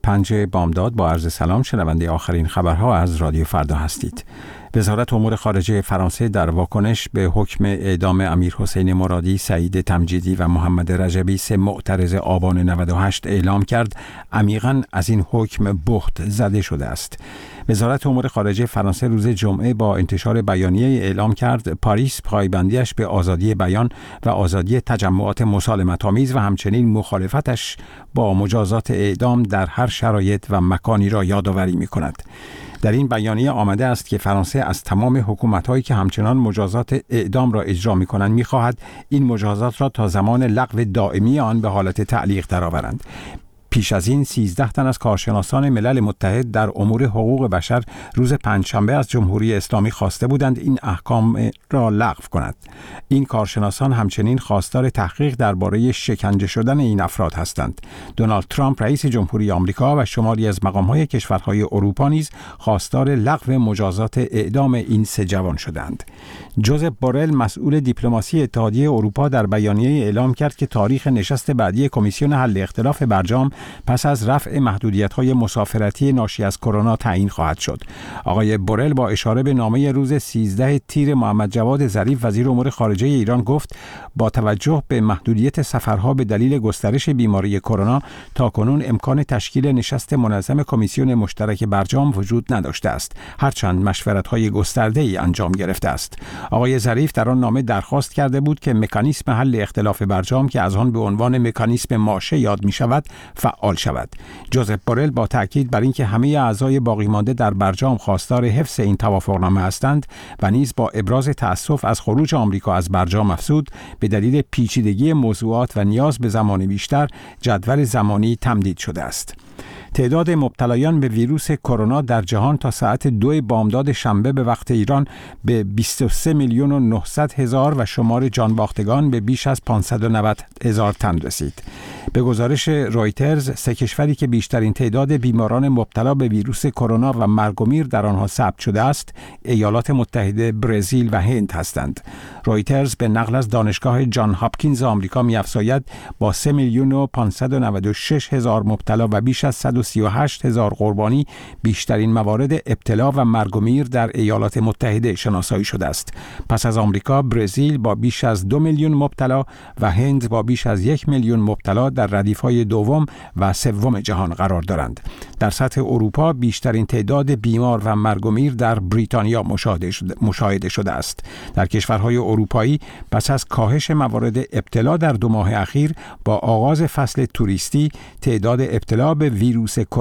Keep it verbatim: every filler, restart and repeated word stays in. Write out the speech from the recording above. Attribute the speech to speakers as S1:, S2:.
S1: پنج بامداد با عرض سلام، شنونده آخرین خبرها از رادیو فردا هستید. وزارت امور خارجه فرانسه در واکنش به حکم اعدام امیر حسین مرادی، سعید تمجیدی و محمد رجبی، سه معترض آبان نود و هشت اعلام کرد عمیقاً از این حکم بهت زده شده است. وزارت امور خارجه فرانسه روز جمعه با انتشار بیانیه اعلام کرد پاریس پایبندیش به آزادی بیان و آزادی تجمعات مسالمت‌آمیز و همچنین مخالفتش با مجازات اعدام در هر شرایط و مکانی را یادآوری می‌کند. در این بیانیه آمده است که فرانسه از تمام حکومت‌هایی که همچنان مجازات اعدام را اجرا می‌کنند می‌خواهد این مجازات را تا زمان لغو دائمی آن به حالت تعلیق درآورند. پیش از این سیزده تن از کارشناسان ملل متحد در امور حقوق بشر روز پنجشنبه از جمهوری اسلامی خواسته بودند این احکام را لغو کند. این کارشناسان همچنین خواستار تحقیق درباره شکنجه شدن این افراد هستند. دونالد ترامپ رئیس جمهوری آمریکا و شماری از مقام‌های کشورهای اروپا نیز خواستار لغو مجازات اعدام این سه جوان شدند. جوزف بورل مسئول دیپلماسی اتحادیه اروپا در بیانیه اعلام کرد که تاریخ نشست بعدی کمیسیون حل اختلاف برجام پس از رفع محدودیت‌های مسافرتی ناشی از کرونا تعیین خواهد شد. آقای بورل با اشاره به نامه روز سیزده تیر محمد جواد ظریف وزیر امور خارجه ایران گفت با توجه به محدودیت سفرها به دلیل گسترش بیماری کرونا تاکنون امکان تشکیل نشست منظم کمیسیون مشترک برجام وجود نداشته است، هرچند مشورت‌های گسترده‌ای انجام گرفته است. آقای ظریف در آن نامه درخواست کرده بود که مکانیسم حل اختلاف برجام که از آن به عنوان مکانیسم ماشه یاد می‌شود فعال شود. جوزف بورل با تاکید بر اینکه همه اعضای باقی مانده در برجام خواستار حفظ این توافقنامه هستند و نیز با ابراز تأسف از خروج آمریکا از برجام افزود به دلیل پیچیدگی موضوعات و نیاز به زمان بیشتر جدول زمانی تمدید شده است. تعداد مبتلایان به ویروس کرونا در جهان تا ساعت دو بامداد شنبه به وقت ایران به بیست و سه میلیون و نهصد هزار و شمار جانباختگان به بیش از پانصد و نود هزار تن رسید. به گزارش رویترز، سه کشوری که بیشترین تعداد بیماران مبتلا به ویروس کرونا و مرگ و میر در آنها ثبت شده است، ایالات متحده، برزیل و هند هستند. رویترز به نقل از دانشگاه جان هاپکینز آمریکا می‌افزاید با سه میلیون و پانصد و نود و شش هزار مبتلا و بیش از صد و سی و هشت هزار قربانی بیشترین موارد ابتلا و مرگ و میر در ایالات متحده شناسایی شده است. پس از آمریکا، برزیل با بیش از دو میلیون مبتلا و هند با بیش از یک میلیون مبتلا در ردیف‌های دوم و سوم جهان قرار دارند. در سطح اروپا بیشترین تعداد بیمار و مرگ و میر در بریتانیا مشاهده شده, مشاهده شده است. در کشورهای اروپایی پس از کاهش موارد ابتلا در دو ماه اخیر با آغاز فصل توریستی تعداد ابتلا به ویروس